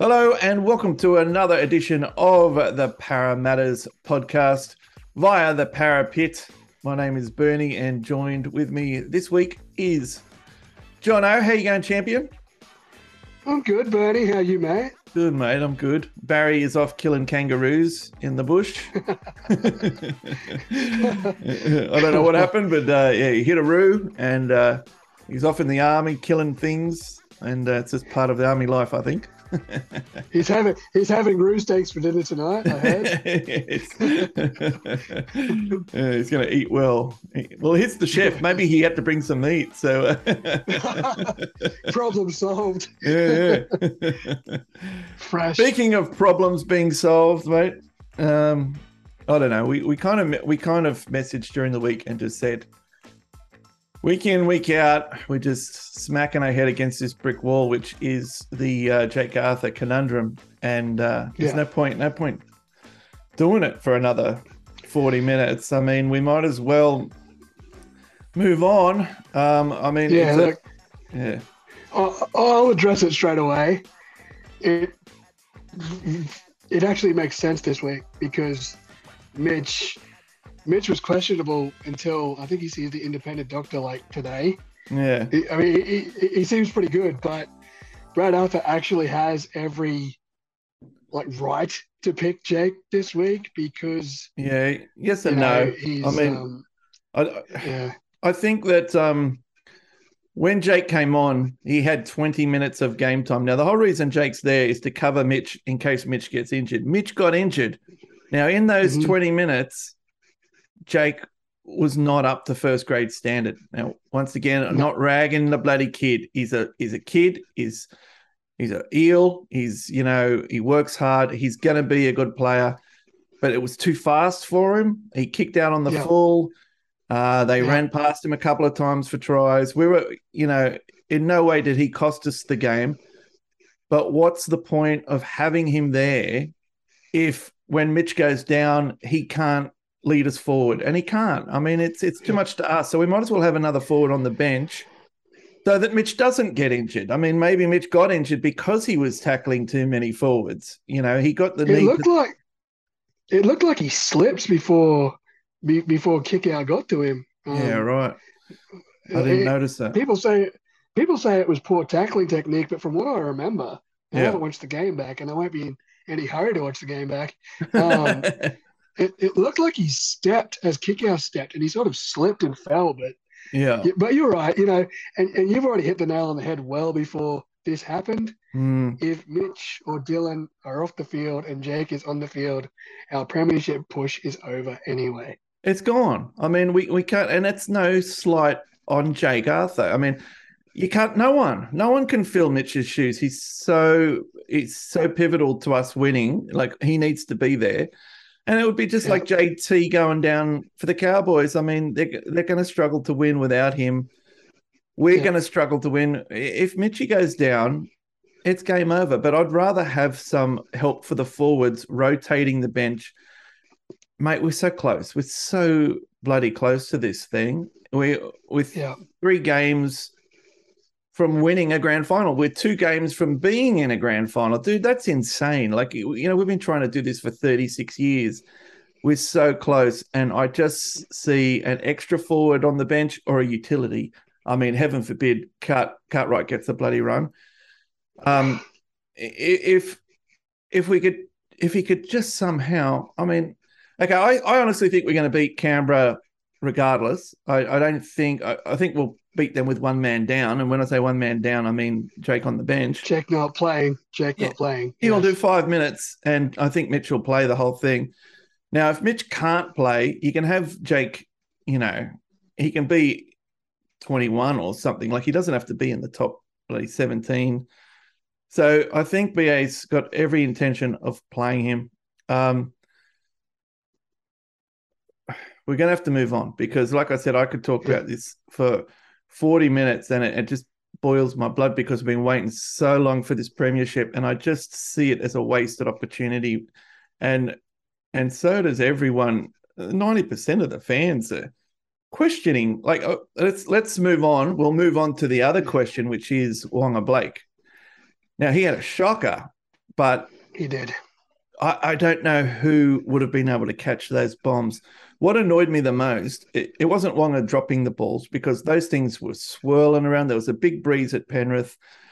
Hello and welcome to another edition of the Para Matters podcast via the Para Pit. My name is Bernie and joined with me this week is Jono. How you going, champion? I'm good, Bernie. How you, mate? Good, mate. I'm good. Barry is off killing kangaroos in the bush. I don't know what happened, but he hit a roo and he's off in the army killing things, and it's just part of the army life, I think. He's having roo steaks for dinner tonight, I heard. He's going to eat well. Well, he's the chef. Maybe he had to bring some meat. So Problem solved. Yeah. Fresh. Speaking of problems being solved, mate, I don't know. We kind of messaged during the week and just said, week in, week out, we're just smacking our head against this brick wall, which is the Jake Arthur conundrum. And there's no point doing it for another 40 minutes. I mean, we might as well move on. I'll address it straight away. It actually makes sense this week because Mitch was questionable until I think he sees the independent doctor like today. Yeah. He seems pretty good, but Brad Arthur actually has every right to pick Jake this week because yes and no. I think that when Jake came on, he had 20 minutes of game time. Now, the whole reason Jake's there is to cover Mitch in case Mitch gets injured. Mitch got injured. Now, in those 20 minutes, Jake was not up to first grade standard. Now, once again, I'm not ragging the bloody kid. He's a kid. He's an eel. He works hard. He's going to be a good player, but it was too fast for him. He kicked out on the full. They ran past him a couple of times for tries. We were, in no way did he cost us the game. But what's the point of having him there if when Mitch goes down, he can't lead us forward? And he can't. I mean, it's too much to ask. So we might as well have another forward on the bench so that Mitch doesn't get injured. I mean, maybe Mitch got injured because he was tackling too many forwards. He got the knee. It looked like he slipped before kick-out got to him. Yeah, right. I didn't notice that. People say it was poor tackling technique, but from what I remember, I haven't watched the game back, and I won't be in any hurry to watch the game back. It looked like he stepped as kick-out stepped, and he sort of slipped and fell. But but you're right, and you've already hit the nail on the head well before this happened. If Mitch or Dylan are off the field and Jake is on the field, our premiership push is over anyway. It's gone. I mean, we can't, and it's no slight on Jake Arthur. I mean, you can't. No one can fill Mitch's shoes. He's so pivotal to us winning. Like, he needs to be there, and it would be just like JT going down for the Cowboys. I mean, they're going to struggle to win without him. We're going to struggle to win if Mitchie goes down. It's game over. But I'd rather have some help for the forwards rotating the bench. Mate, we're so close. We're so bloody close to this thing. We're with 3 games from winning a grand final. We're 2 games from being in a grand final. Dude, that's insane. Like, we've been trying to do this for 36 years. We're so close. And I just see an extra forward on the bench or a utility. I mean, heaven forbid Cartwright gets a bloody run. If he could just somehow, I mean, okay, I honestly think we're going to beat Canberra regardless. I think we'll beat them with one man down. And when I say one man down, I mean Jake on the bench. Jake not playing. He'll do 5 minutes, and I think Mitch will play the whole thing. Now, if Mitch can't play, you can have Jake, he can be 21 or something. Like, he doesn't have to be in the top 17. So I think BA's got every intention of playing him. We're going to have to move on because, like I said, I could talk about this for 40 minutes and it just boils my blood because we've been waiting so long for this premiership, and I just see it as a wasted opportunity. And so does everyone. 90% of the fans are questioning. Like, let's move on. We'll move on to the other question, which is Wonga Blake. Now, he had a shocker but He did. I don't know who would have been able to catch those bombs. What annoyed me the most, it wasn't Wonga dropping the balls because those things were swirling around. There was a big breeze at Penrith.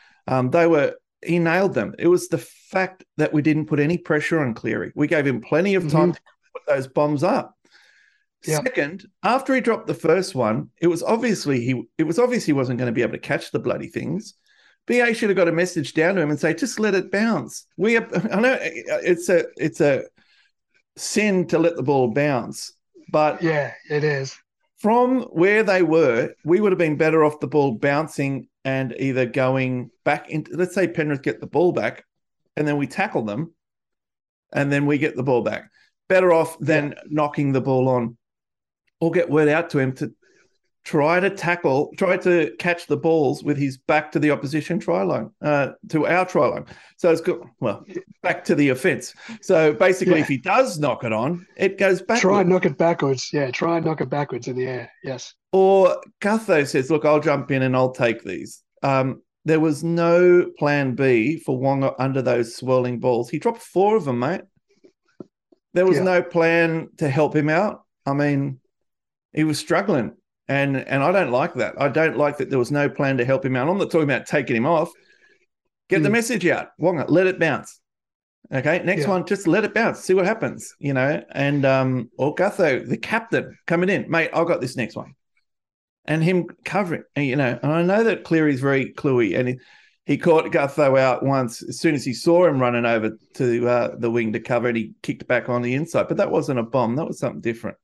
He nailed them. It was the fact that we didn't put any pressure on Cleary. We gave him plenty of time to put those bombs up. Yep. Second, after he dropped the first one, it was obvious he wasn't going to be able to catch the bloody things. BA should have got a message down to him and say, just let it bounce. I know it's a sin to let the ball bounce, but yeah, it is. From where they were, we would have been better off the ball bouncing and either going back into, let's say Penrith get the ball back and then we tackle them and then we get the ball back. Better off than knocking the ball on or get word out to him to try to catch the balls with his back to the opposition try line, to our try line. So it's good. Well, back to the offence. So basically, if he does knock it on, it goes backwards. Try and knock it backwards. Yeah, try and knock it backwards in the air. Yes. Or Gutho says, look, I'll jump in and I'll take these. There was no plan B for Wonga under those swirling balls. He dropped 4 of them, mate. There was no plan to help him out. I mean, he was struggling. And I don't like that. I don't like that there was no plan to help him out. I'm not talking about taking him off. Get the message out. Wonga, let it bounce. Okay, next one, just let it bounce. See what happens, you know. And or Gutho, the captain, coming in. Mate, I got this next one. And him covering, and, you know. And I know that Cleary's very cluey. And he caught Gutho out once as soon as he saw him running over to the wing to cover, and he kicked back on the inside. But that wasn't a bomb. That was something different.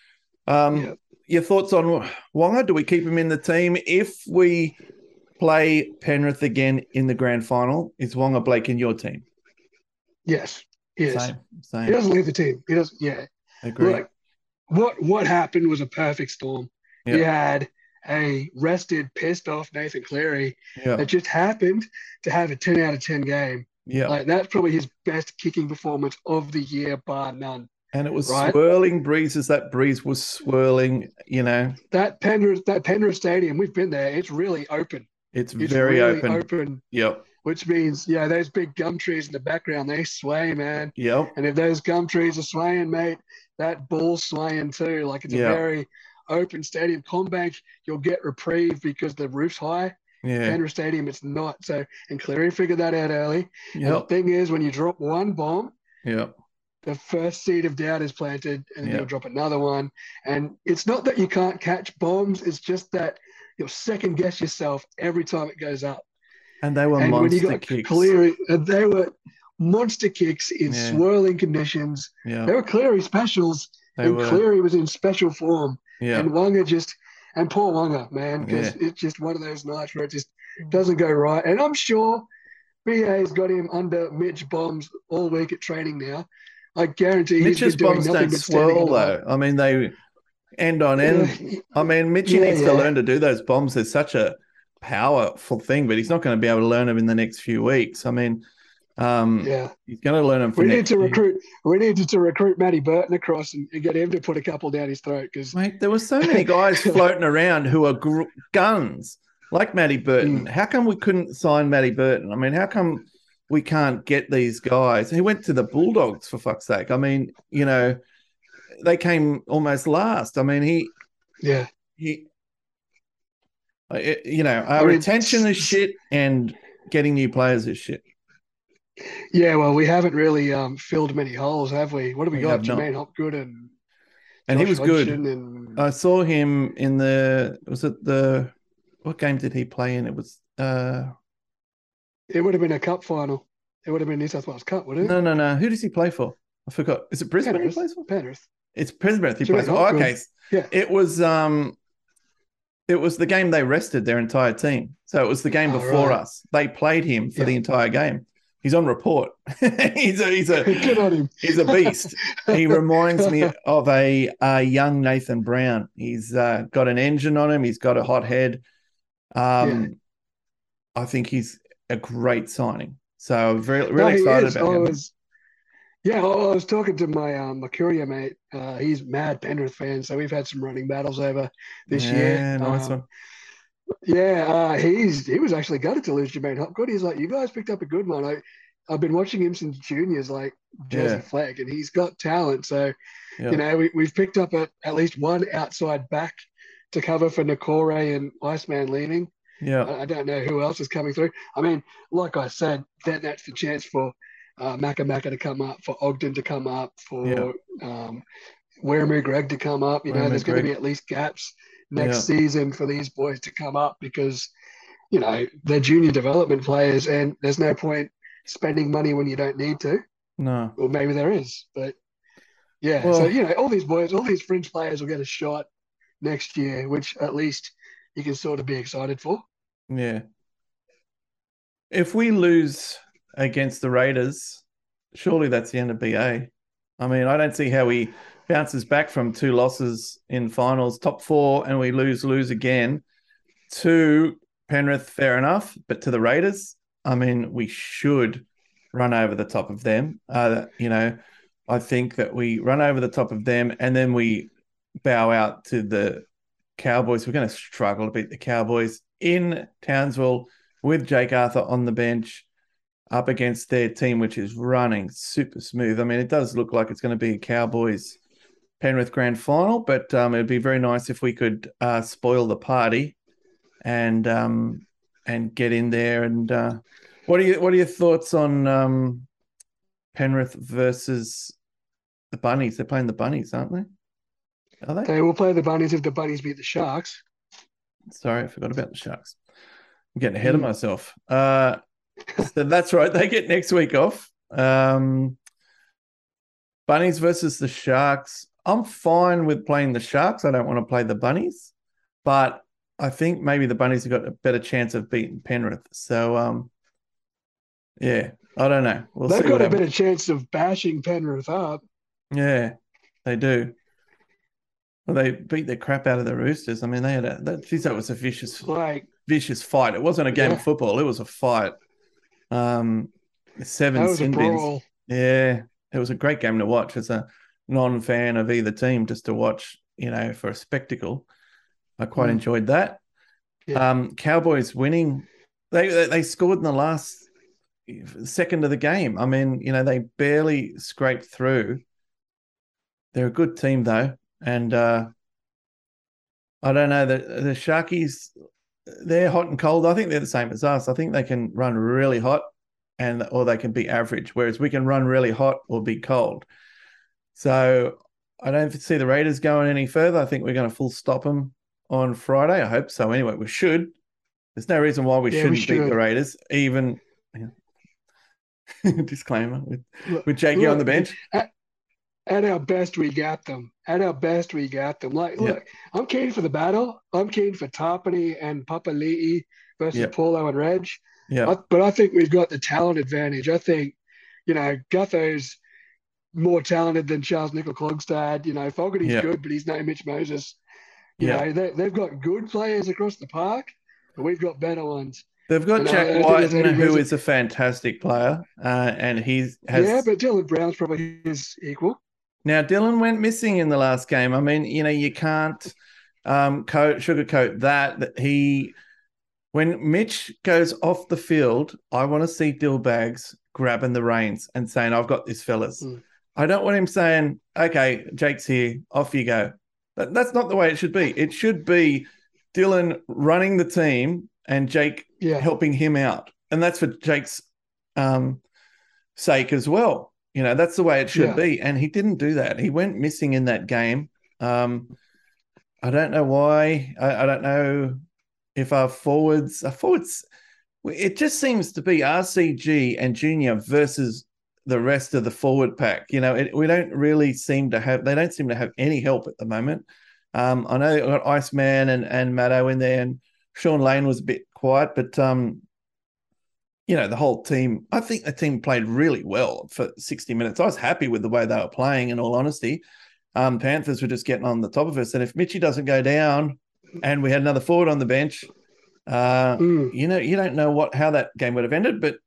Your thoughts on Wonga? Do we keep him in the team if we play Penrith again in the grand final? Is Wonga Blake in your team? Yes, he is. Same. He doesn't leave the team. He doesn't. Yeah, agree. Like, what happened was a perfect storm. Yep. You had a rested, pissed off Nathan Cleary that just happened to have a 10 out of 10 game. Yeah, like that's probably his best kicking performance of the year, bar none. And it was swirling breezes. That breeze was swirling, you know. That Penrith Stadium, we've been there. It's really open. It's very really open. Yep. Which means, those big gum trees in the background, they sway, man. Yep. And if those gum trees are swaying, mate, that ball's swaying too. Like it's a very open stadium. CommBank, you'll get reprieve because the roof's high. Yeah. Penrith Stadium, it's not. So, and Cleary figured that out early. Yep. And the thing is, when you drop one bomb, the first seed of doubt is planted, and then you'll drop another one. And it's not that you can't catch bombs; it's just that you'll second guess yourself every time it goes up. And they were monster kicks. Cleary, and they were monster kicks in swirling conditions. Yeah. They were Cleary specials, Cleary was in special form. Yeah. And Wonga and poor Wonga, man, because it's just one of those nights where it just doesn't go right. And I'm sure BA's got him under Mitch bombs all week at training now. I guarantee Mitch's bombs don't swirl, though. I mean, they end on end. I mean, Mitchie needs to learn to do those bombs. They're such a powerful thing, but he's not going to be able to learn them in the next few weeks. I mean, he's going to learn them for We needed to recruit Matty Burton across and get him to put a couple down his throat. Because mate, there were so many guys floating around who are guns like Matty Burton. How come we couldn't sign Matty Burton? I mean, how come we can't get these guys? He went to the Bulldogs, for fuck's sake. I mean, you know, they came almost last. I mean, our retention is shit and getting new players is shit. Yeah, well, we haven't really filled many holes, have we? What have we got? Jermaine Hopgood and he was good. And I saw him in what game did he play in? It was it would have been a cup final. It would have been New South Wales Cup, wouldn't it? No. Who does he play for? I forgot. Is it Brisbane he plays for? Penrith. It's Brisbane he plays for. Oh, okay. Yeah. It was the game they rested their entire team. So it was the game before us. They played him for the entire game. He's on report. he's a Good on him. He's a beast. He reminds me of a young Nathan Brown. He's got an engine on him. He's got a hot head. I think he's a great signing. So I'm really excited about him. I was talking to my Mercuria mate. He's mad Penrith fan, so we've had some running battles over this year. Yeah, nice one. Yeah, he was actually gutted to lose Jermaine Hopgood. He's like, you guys picked up a good one. I've been watching him since juniors, like Jersey Yeah, Flag, and he's got talent. So, yeah, we've picked up at least one outside back to cover for Nakore and Iceman leaving. yeah, I don't know who else is coming through. I mean, like I said, that's the chance for Maka Maka to come up, for Ogden to come up, yeah. for Weremu Greg to come up. Roma There's going to be Greg. at least gaps next Yeah, season for these boys to come up because, they're junior development players and there's no point spending money when you don't need to. no. Or maybe there is. But yeah, so, Well, all these boys, all these fringe players will get a shot next year, which at least you can sort of be excited for. yeah. If we lose against the Raiders, surely that's the end of BA. I mean, I don't see how he bounces back from 2 losses in finals, top 4, and we lose again to Penrith. Fair enough, but to the Raiders, I mean, we should run over the top of them. I think that we run over the top of them, and then we bow out to the Cowboys. We're going to struggle to beat the Cowboys in Townsville with Jake Arthur on the bench up against their team, which is running super smooth. I mean, it does look like it's going to be a Cowboys Penrith grand final, but it'd be very nice if we could spoil the party and get in there. And what are your thoughts on Penrith versus the Bunnies? They're playing the Bunnies, aren't they? Are they? They will play the Bunnies if the Bunnies beat the Sharks. Sorry, I forgot about the Sharks. I'm getting ahead of Mm. myself. So that's right. They get next week off. Bunnies versus the Sharks. I'm fine with playing the Sharks. I don't want to play the Bunnies, but I think maybe the Bunnies have got a better chance of beating Penrith. So, yeah, I don't know. We'll They've see what got a happens. better chance of bashing Penrith up. Yeah, they do. Well, they beat the crap out of the Roosters. I mean, they had that was a Like, vicious fight. It wasn't a game of yeah, football. It was a fight. Um, that 7 was a sin bins. brawl. Yeah, it was a great game to watch as a non-fan of either team, just to watch, for a spectacle. I quite Mm, enjoyed that. yeah. Cowboys winning. They scored in the last second of the game. I mean, they barely scraped through. They're a good team though, and I don't know, the Sharkies. They're hot and cold. I think they're the same as us. I think they can run really hot, or they can be average. Whereas we can run really hot or be cold. So I don't see the Raiders going any further. I think we're going to full stop them on Friday. I hope so. Anyway, we should. There's no reason why we Yeah, we shouldn't beat the should. Raiders. Even disclaimer with Jakey on the Look, bench. at our best, we got them. At our best, we got them. Like, Yeah, look, I'm keen for the battle. I'm keen for Tarpany and Papali'i versus yeah, Paulo and Reg. yeah, But I think we've got the talent advantage. I think, Gutho's more talented than Charles Nickel Klogstad. Fogarty's yeah, good, but he's no Mitch Moses. yeah. They've got good players across the park, but we've got better ones. They've got And Jack I think there's Whiten, any who reason. is a fantastic player, and he Yeah, has. but Dylan Brown's probably his equal. Now, Dylan went missing in the last game. I mean, you can't sugarcoat that when Mitch goes off the field, I want to see Dillbags grabbing the reins and saying, I've got this, fellas. Mm. I don't want him saying, okay, Jake's here, off you go. That's not the way it should be. It should be Dylan running the team and Jake Yeah, helping him out. And that's for Jake's sake as well. That's the way it should yeah. be. And he didn't do that. He went missing in that game. I don't know why. I don't know if our forwards, it just seems to be RCG and Junior versus the rest of the forward pack. We don't really seem to have, they don't seem to have any help at the moment. I know they got Iceman and Maddo in there, and Sean Lane was a bit quiet, but the whole team, I think the team played really well for 60 minutes. I was happy with the way they were playing, in all honesty. Panthers were just getting on the top of us. And if Mitchie doesn't go down and we had another forward on the bench, Mm. you don't know how that game would have ended, but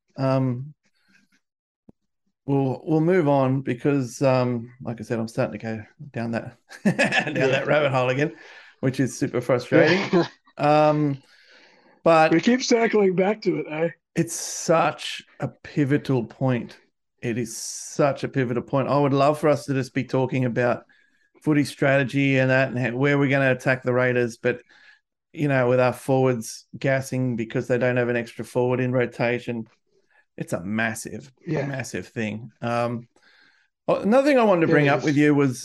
we'll move on because, like I said, I'm starting to go down that that rabbit hole again, which is super frustrating. Yeah. But We keep circling back to it, though. It's such a pivotal point. It is such a pivotal point. I would love for us to just be talking about footy strategy and that and where we're going to attack the Raiders, but with our forwards gassing because they don't have an extra forward in rotation, it's a massive, massive thing. Another thing I wanted to bring up with you was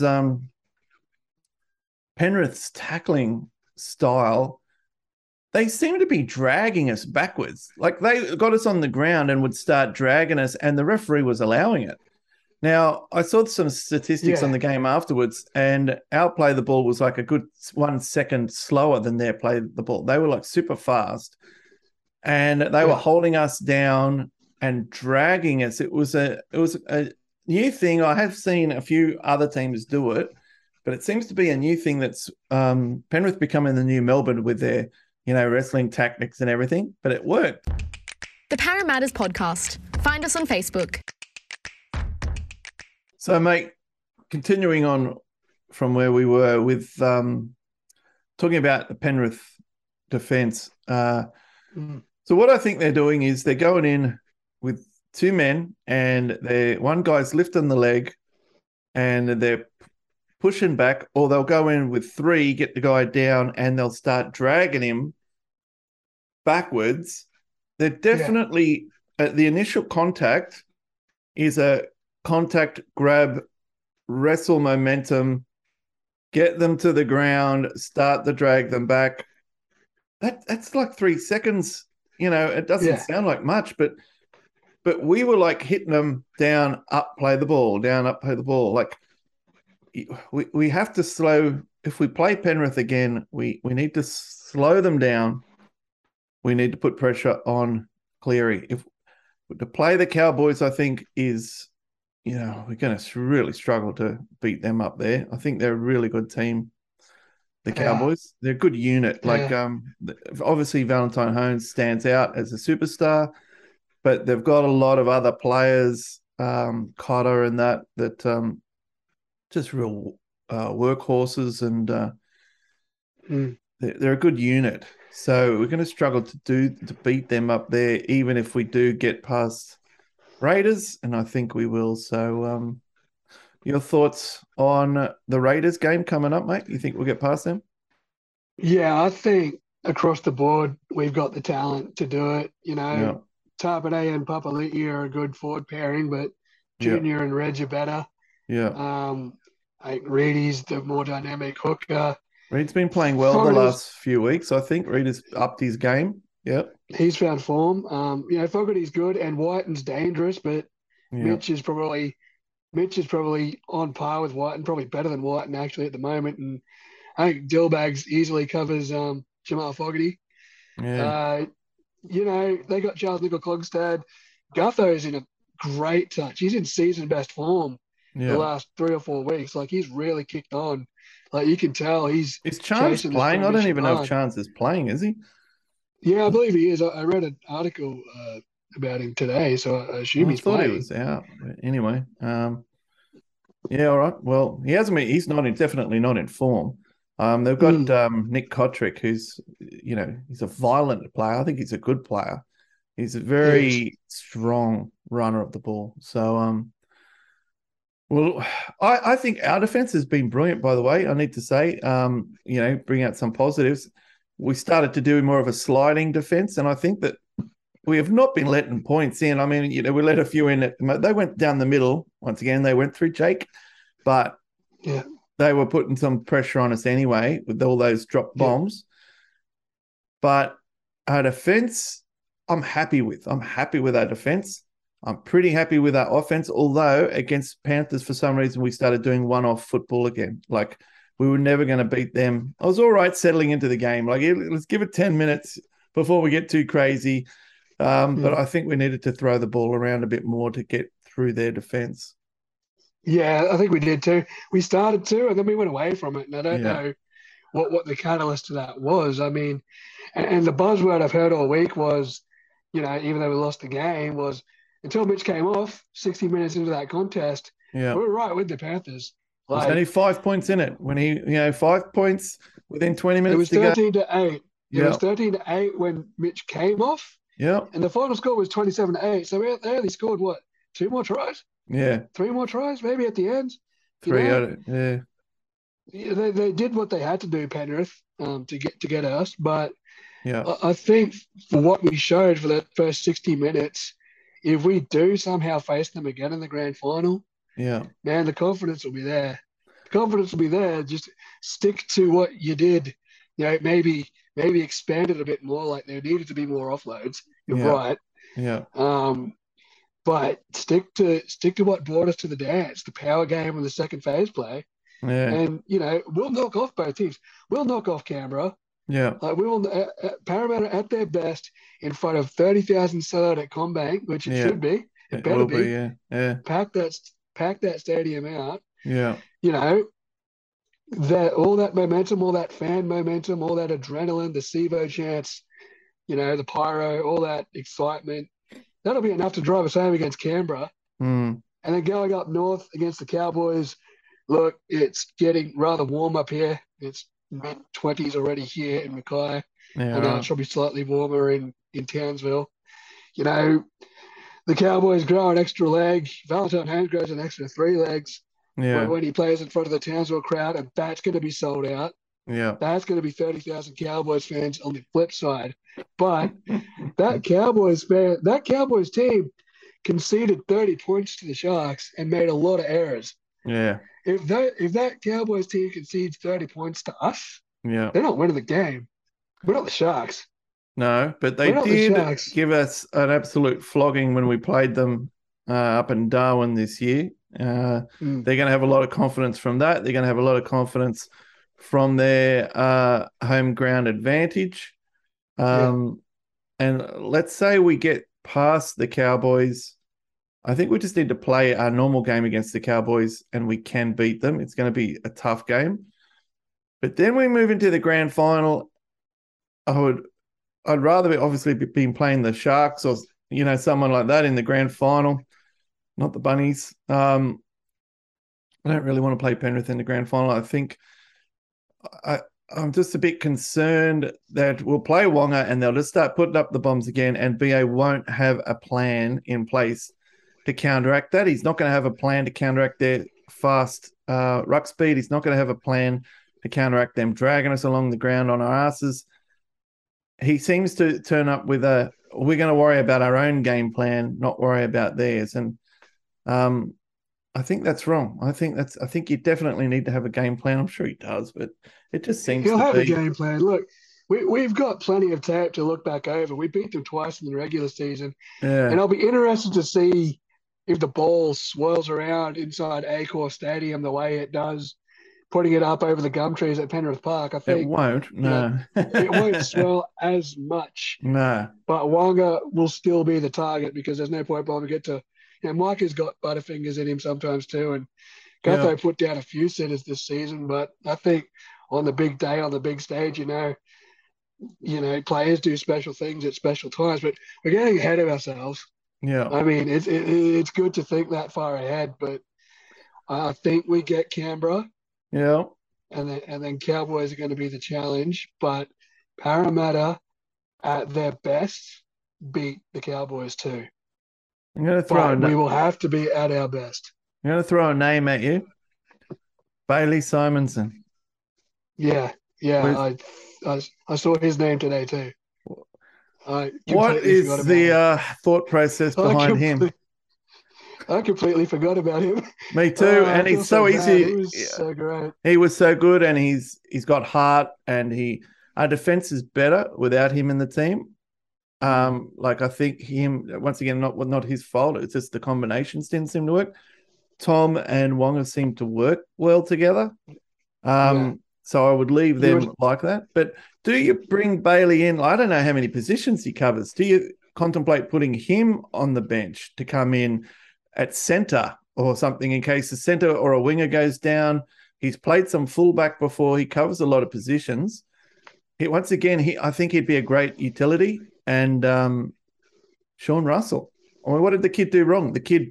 Penrith's tackling style. They seem to be dragging us backwards. Like they got us on the ground and would start dragging us, and the referee was allowing it. Now, I saw some statistics on the game afterwards, and our play the ball was like a good 1 second slower than their play the ball. They were like super fast, and they were holding us down and dragging us. It was a new thing. I have seen a few other teams do it, but it seems to be a new thing that's Penrith becoming the new Melbourne with their wrestling tactics and everything, but it worked. The Parramatta's podcast. Find us on Facebook. So, mate, continuing on from where we were with talking about the Penrith defence. So what I think they're doing is they're going in with two men and one guy's lifting the leg and they're pushing back, or they'll go in with three, get the guy down, and they'll start dragging him backwards. They're definitely the initial contact is a contact, grab, wrestle momentum, get them to the ground, start to drag them back. That's like 3 seconds. It doesn't sound like much, but we were like hitting them down, up, play the ball, down, up, play the ball. Like we have to slow. If we play Penrith again, we need to slow them down. We need to put pressure on Cleary. If to play the Cowboys, I think is, we're going to really struggle to beat them up there. I think they're a really good team. The Cowboys, they're a good unit. Like obviously Valentine Holmes stands out as a superstar, but they've got a lot of other players, Cotter and that just real workhorses, and they're a good unit. So we're going to struggle to beat them up there, even if we do get past Raiders, and I think we will. So your thoughts on the Raiders game coming up, mate? You think we'll get past them? Yeah, I think across the board we've got the talent to do it. Tapine and Papali'i are a good forward pairing, but Junior and Reg are better. I think Reedy's the more dynamic hooker. Reed's been playing well the last few weeks. I think Reed has upped his game. Yep. He's found form. Fogarty's good and Whiten's dangerous, but Mitch is probably on par with Whiten, probably better than Whiten actually at the moment. And I think Dillbags easily covers Jamal Fogarty. Yeah. They got Charles Nickel-Klogstad. Gutho's in a great touch. He's in season best form the last 3 or 4 weeks. Like, he's really kicked on. Like, you can tell he's... Is Chance playing? I don't even know if Chance is playing, is he? Yeah, I believe he is. I read an article about him today, so I assume he's playing. I thought he was out. Anyway, all right. Well, he hasn't been... He's definitely not in form. They've got Nick Kotrick, who's, he's a violent player. I think he's a good player. He's a very strong runner of the ball. So, I think our defense has been brilliant, by the way, I need to say, bring out some positives. We started to do more of a sliding defense, and I think that we have not been letting points in. I mean, we let a few in. They went down the middle. Once again, they went through Jake, but they were putting some pressure on us anyway with all those drop bombs. But our defense, I'm happy with. I'm happy with our defense. I'm pretty happy with our offense, although against Panthers, for some reason, we started doing one-off football again. Like, we were never going to beat them. I was all right settling into the game. Like, let's give it 10 minutes before we get too crazy. But I think we needed to throw the ball around a bit more to get through their defense. Yeah, I think we did too. We started to, and then we went away from it. And I don't know what the catalyst to that was. I mean, and the buzzword I've heard all week was, even though we lost the game, was until Mitch came off 60 minutes into that contest, we were right with the Panthers. There's only 5 points in it. When he, 5 points within 20 minutes to go. It was 13 to 8. It was 13 to 8 when Mitch came off. Yeah. And the final score was 27-8. So they only scored, what, 2 more tries? Yeah. 3 more tries, maybe at the end. Three out of, yeah. Yeah, they did what they had to do, Penrith, to get us. But Yeah. I think for what we showed for that first 60 minutes, if we do somehow face them again in the grand final, Yeah. man, the confidence will be there. The confidence will be there. Just stick to what you did. Maybe expand it a bit more. Like there needed to be more offloads. You're right. Yeah. But stick to what brought us to the dance, the power game and the second phase play. Yeah. And we'll knock off both teams. We'll knock off Canberra. Yeah. We will Parramatta at their best in front of 30,000 sellout at CommBank, which it should be. It better be. Yeah. Pack that stadium out. Yeah. That all that momentum, all that fan momentum, all that adrenaline, the SIVO chants, the pyro, all that excitement. That'll be enough to drive us home against Canberra. Mm. And then going up north against the Cowboys, look, it's getting rather warm up here. It's mid-20s already here in Mackay. Yeah, I know it's probably slightly warmer in Townsville. The Cowboys grow an extra leg. Valentine Holmes grows an extra 3 legs. Yeah. When he plays in front of the Townsville crowd, and that's going to be sold out. Yeah. That's going to be 30,000 Cowboys fans on the flip side. But that Cowboys team conceded 30 points to the Sharks and made a lot of errors. Yeah. If that Cowboys team concedes 30 points to us, yeah, they're not winning the game. We're not the Sharks. No, but they did give us an absolute flogging when we played them up in Darwin this year. They're going to have a lot of confidence from that. They're going to have a lot of confidence from their home ground advantage. And let's say we get past the Cowboys. I think we just need to play our normal game against the Cowboys and we can beat them. It's going to be a tough game. But then we move into the grand final. I'd rather be playing the Sharks or someone like that in the grand final, not the Bunnies. I don't really want to play Penrith in the grand final. I think I'm just a bit concerned that we'll play Wonga and they'll just start putting up the bombs again, and BA won't have a plan in place to counteract that. He's not going to have a plan to counteract their fast ruck speed. He's not going to have a plan to counteract them dragging us along the ground on our asses. He seems to turn up with we're going to worry about our own game plan, not worry about theirs. And I think that's wrong. I think you definitely need to have a game plan. I'm sure he does, but it just seems he'll have a game plan. Look, we've got plenty of tape to look back over. We beat them twice in the regular season. Yeah. And I'll be interested to see if the ball swirls around inside Accor Stadium the way it does, putting it up over the gum trees at Penrith Park. I think it won't. No, it won't swirl as much. No, but Wonga will still be the target because there's no point by to get to. Mike has got butterfingers in him sometimes too, and Gutho put down a few sitters this season. But I think on the big day, on the big stage, players do special things at special times. But we're getting ahead of ourselves. Yeah, I mean, it's good to think that far ahead, but I think we get Canberra. Yeah, and then Cowboys are going to be the challenge, but Parramatta at their best beat the Cowboys too. I'm going to throw. We will have to be at our best. I'm going to throw a name at you, Bailey Simonson. Yeah. I saw his name today too. What is the thought process behind him? I completely forgot about him. Me too, and he's so easy. He was so great. He was so good, and he's got heart, and our defense is better without him in the team. I think him once again, not his fault. It's just the combinations didn't seem to work. Tom and Wonga seem to work well together. So I would leave them like that. But do you bring Bailey in? I don't know how many positions he covers. Do you contemplate putting him on the bench to come in at centre or something in case the centre or a winger goes down? He's played some fullback before. He covers a lot of positions. I think he'd be a great utility. And Sean Russell. I mean, what did the kid do wrong? The kid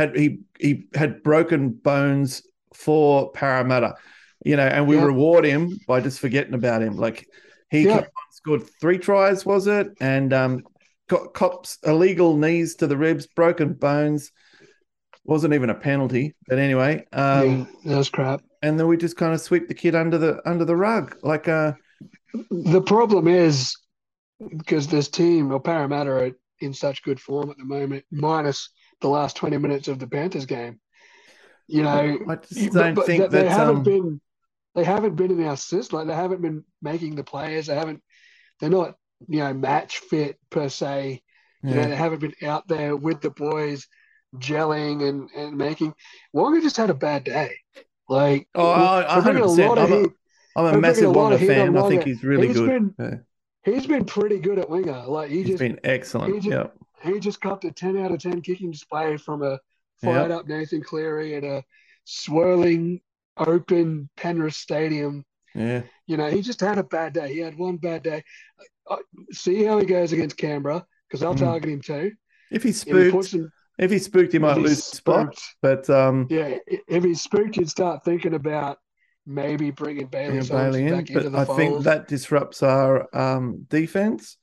had broken bones for Parramatta, and we reward him by just forgetting about him. Like he scored 3 tries, was it? And got cops illegal knees to the ribs, broken bones. Wasn't even a penalty, but anyway. Yeah, that was crap. And then we just kind of sweep the kid under the rug. Like The problem is because this team, or Parramatta, are in such good form at the moment, minus the last 20 minutes of the Panthers game. You know, I just don't think they that haven't been in our system. Like they haven't been making the players. They're not, match fit per se. yeah. They haven't been out there with the boys gelling and making. Wonga just had a bad day. Like, Oh, we're bringing a 100%. lot of heat. I'm a We're bringing massive a lot Wonga of heat on fan. I think Wonga. he's really good. He's been pretty good at winger. Like He's been excellent. He just copped a 10 out of 10 kicking display from a fired up Nathan Cleary at a swirling open Penrith Stadium. Yeah. He just had a bad day. He had one bad day. See how he goes against Canberra, because I'll target him too. If he's spooked, he might lose the spot. But if he's spooked, you'd start thinking about maybe bringing Bailey back into the fold. I think that disrupts our defense.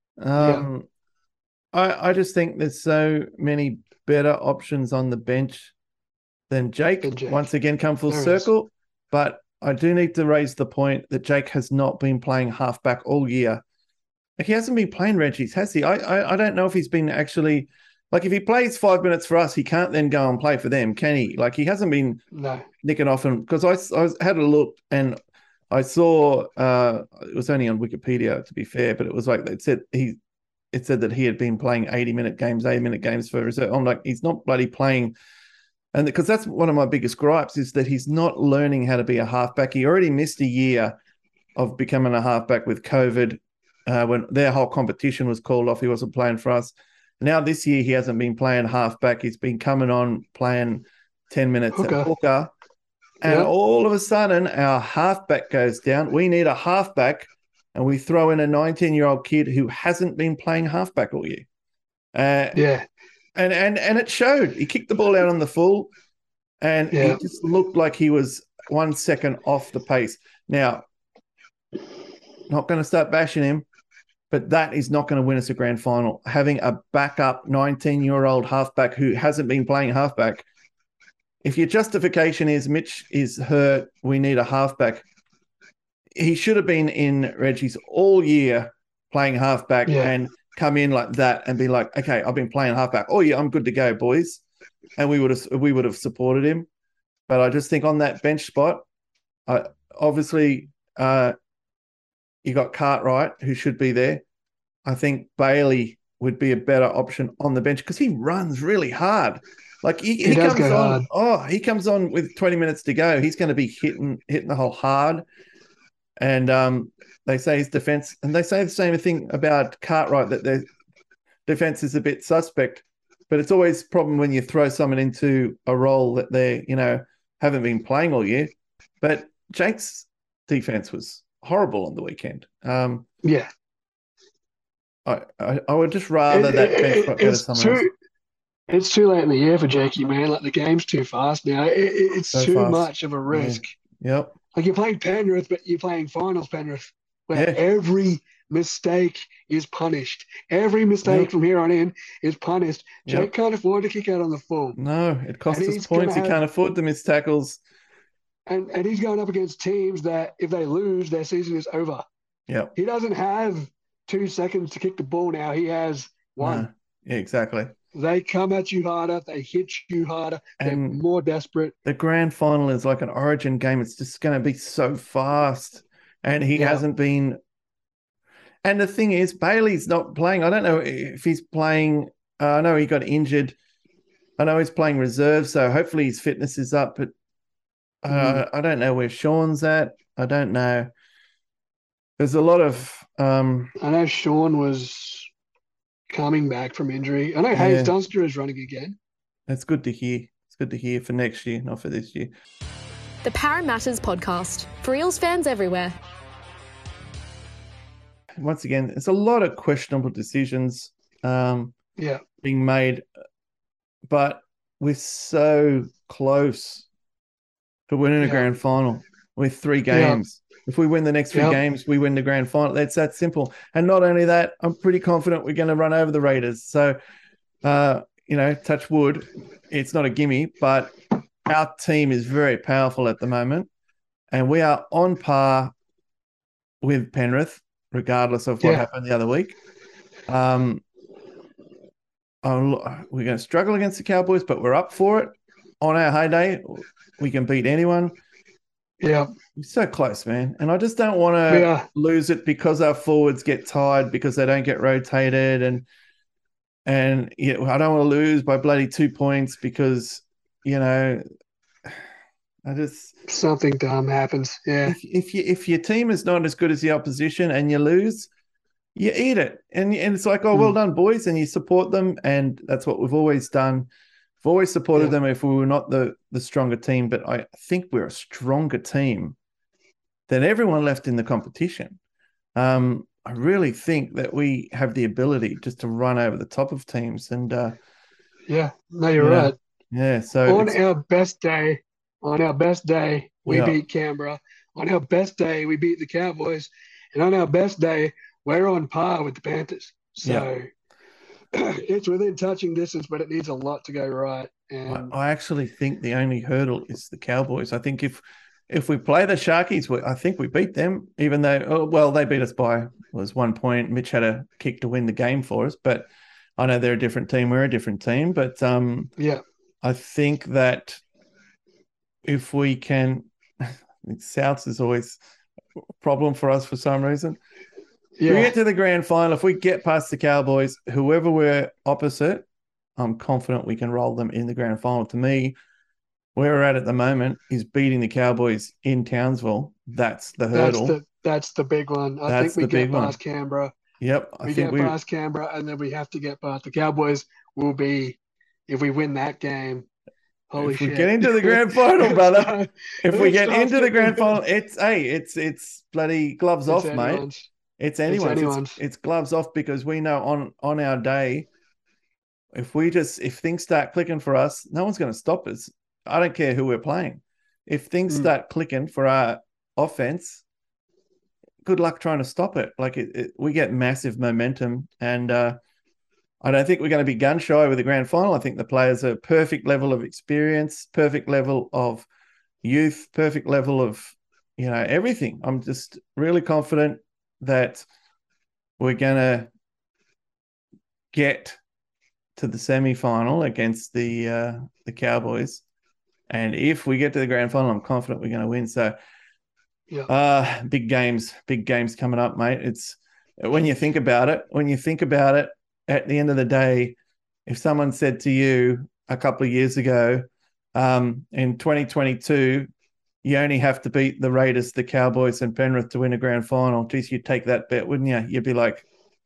I just think there's so many better options on the bench than Jake. Once again, come full circle. But I do need to raise the point that Jake has not been playing halfback all year. He hasn't been playing Reggie's, has he? I don't know if he's been actually, like, if he plays 5 minutes for us, he can't then go and play for them, can he? Like, he hasn't been nicking off. Because I had a look and I saw it was only on Wikipedia, to be fair, but it was like it said that he had been playing 80-minute games for reserve. I'm like, he's not bloody playing. And because that's one of my biggest gripes is that he's not learning how to be a halfback. He already missed a year of becoming a halfback with COVID. When their whole competition was called off, he wasn't playing for us. Now this year, he hasn't been playing halfback. He's been coming on playing 10 minutes at hooker. And all of a sudden, our halfback goes down. We need a halfback, and we throw in a 19-year-old kid who hasn't been playing halfback all year. And it showed. He kicked the ball out on the full, and he just looked like he was 1 second off the pace. Now, not going to start bashing him, but that is not going to win us a grand final. Having a backup 19-year-old halfback who hasn't been playing halfback. If your justification is Mitch is hurt, we need a halfback. He should have been in Reggie's all year playing halfback and come in like that and be like, okay, I've been playing halfback. Oh yeah, I'm good to go, boys. And we would have supported him. But I just think on that bench spot, obviously you got Cartwright, who should be there. I think Bailey would be a better option on the bench because he runs really hard. Like he comes on. Hard. Oh, he comes on with 20 minutes to go. He's going to be hitting the hole hard. And they say his defense, and they say the same thing about Cartwright, that their defense is a bit suspect. But it's always a problem when you throw someone into a role that they, haven't been playing all year. But Jake's defense was horrible on the weekend. I would just rather that bench spot go to someone else. It's too late in the year for Jakey, man. Like, the game's too fast now. It's so too much of a risk. Yeah. Yep. Like, you're playing Penrith, but you're playing finals Penrith, where every mistake is punished. Every mistake from here on in is punished. Jake can't afford to kick out on the full. No, it costs us points. He can't afford to miss tackles. And he's going up against teams that if they lose, their season is over. Yeah. He doesn't have 2 seconds to kick the ball now. He has 1. No. Yeah, exactly. They come at you harder. They hit you harder. They're more desperate. The grand final is like an Origin game. It's just going to be so fast. And he hasn't been. And the thing is, Bailey's not playing. I don't know if he's playing. I know he got injured. I know he's playing reserve, so hopefully his fitness is up. But I don't know where Sean's at. I don't know. There's a lot of. I know Sean was coming back from injury. I know Hayes Dunster is running again. That's good to hear. It's good to hear for next year, not for this year. The Parramatta's podcast for Eels fans everywhere. Once again, it's a lot of questionable decisions being made, but we're so close to winning a grand final. with 3 games. If we win the next 3 games, we win the grand final. That's that simple. And not only that, I'm pretty confident we're going to run over the Raiders. So, touch wood, it's not a gimme, but our team is very powerful at the moment. And we are on par with Penrith, regardless of what happened the other week. We're going to struggle against the Cowboys, but we're up for it. On our heyday, we can beat anyone. Yeah. We're so close, man. And I just don't want to lose it because our forwards get tired because they don't get rotated. And I don't want to lose by bloody 2 points because, something dumb happens. Yeah. If your team is not as good as the opposition and you lose, you eat it. And it's like, well done, boys. And you support them. And that's what we've always done. We've always supported them if we were not the stronger team. But I think we're a stronger team than everyone left in the competition. I really think that we have the ability just to run over the top of teams. And you're right. Yeah. So on our best day, we beat Canberra. On our best day, we beat the Cowboys. And on our best day, we're on par with the Panthers. So it's within touching distance, but it needs a lot to go right. And I actually think the only hurdle is the Cowboys. I think if we play the Sharkies, I think we beat them, even though, they beat us by 1 point. Mitch had a kick to win the game for us, but I know they're a different team. We're a different team. But I think that if we can, Souths is always a problem for us for some reason. If we get to the grand final, if we get past the Cowboys, whoever we're opposite, I'm confident we can roll them in the grand final. To me, where we're at the moment is beating the Cowboys in Townsville. That's the hurdle. That's the big one. I think we get past Canberra. Yep. We get past Canberra, and then we have to get past the Cowboys. Will be if we win that game. Holy shit! If we get into the grand final, brother. If we get into the grand final, it's bloody gloves off, mate. It's anyone's. It's gloves off because we know on our day, if things start clicking for us, no one's going to stop us. I don't care who we're playing. If things start clicking for our offense, good luck trying to stop it. Like we get massive momentum, and I don't think we're going to be gun shy with the grand final. I think the players are perfect level of experience, perfect level of youth, perfect level of everything. I'm just really confident that we're going to get to the semi-final against the Cowboys. And if we get to the grand final, I'm confident we're going to win. So, big games coming up, mate. It's when you think about it, at the end of the day, if someone said to you a couple of years ago, in 2022, you only have to beat the Raiders, the Cowboys, and Penrith to win a grand final, geez, you'd take that bet, wouldn't you? You'd be like,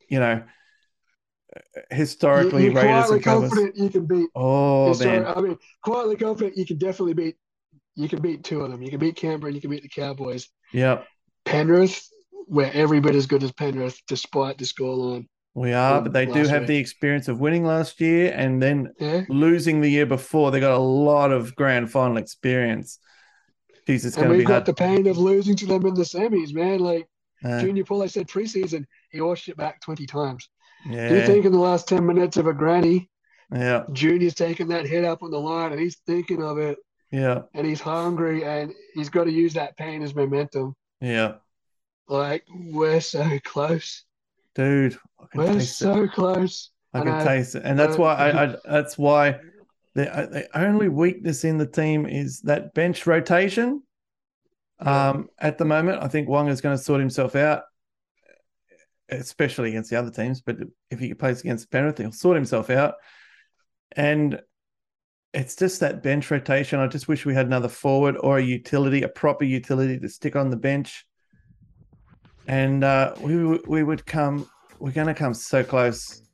historically, you're Raiders quietly and Cowboys. Confident you can beat. Man. I mean, quietly confident you can definitely beat. You can beat 2 of them. You can beat Canberra and you can beat the Cowboys. Yep. Penrith, we're every bit as good as Penrith, despite the scoreline. We are, but they do have the experience of winning last year and then losing the year before. They got a lot of grand final experience. Jeez, it's going to be hard. We've got the pain of losing to them in the semis, man. Like Junior Paulo said preseason, he washed it back 20 times. Yeah. Do you think in the last 10 minutes of a granny, Yeah. Junior's taking that hit up on the line and he's thinking of it. Yeah. And he's hungry and he's got to use that pain as momentum. Yeah. Like, we're so close. Dude, we're so close. I can taste it. And that's why that's why the only weakness in the team is that bench rotation. At the moment, I think Wonga's going to sort himself out, especially against the other teams. But if he plays against Penrith, he'll sort himself out. And it's just that bench rotation. I just wish we had another forward or a proper utility to stick on the bench. And we're going to come so close.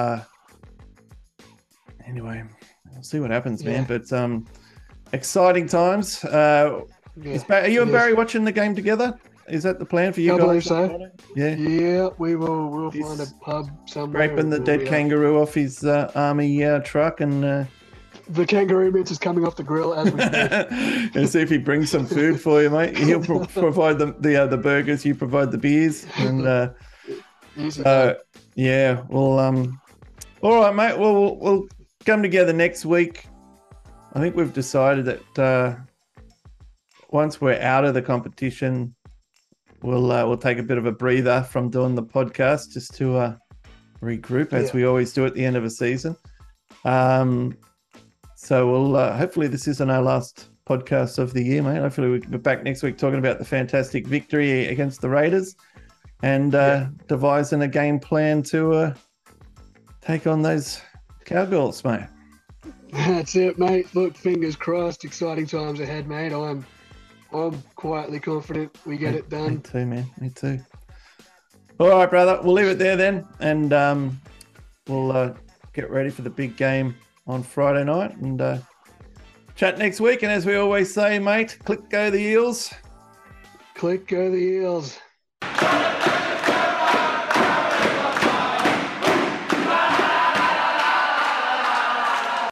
Anyway, we'll see what happens, man. But exciting times. Are you and Barry watching the game together? Is that the plan for you guys? I believe so. Yeah, we will. We'll find a pub somewhere. Scraping the dead kangaroo off his army truck and The kangaroo meat is coming off the grill as we speak. And see if he brings some food for you, mate. He'll provide the burgers, you provide the beers, and yeah. Well, all right, mate. Well, we'll come together next week. I think we've decided that once we're out of the competition, we'll take a bit of a breather from doing the podcast just to regroup, as we always do at the end of a season. So we'll hopefully this isn't our last podcast of the year, mate. Hopefully we can be back next week talking about the fantastic victory against the Raiders and devising a game plan to take on those Cowgirls, mate. That's it, mate. Look, fingers crossed. Exciting times ahead, mate. I'm quietly confident we get it done. Me too, man. Me too. All right, brother. We'll leave it there then, and we'll get ready for the big game on Friday night and chat next week. And as we always say, mate, click go the Eels. Click go the Eels.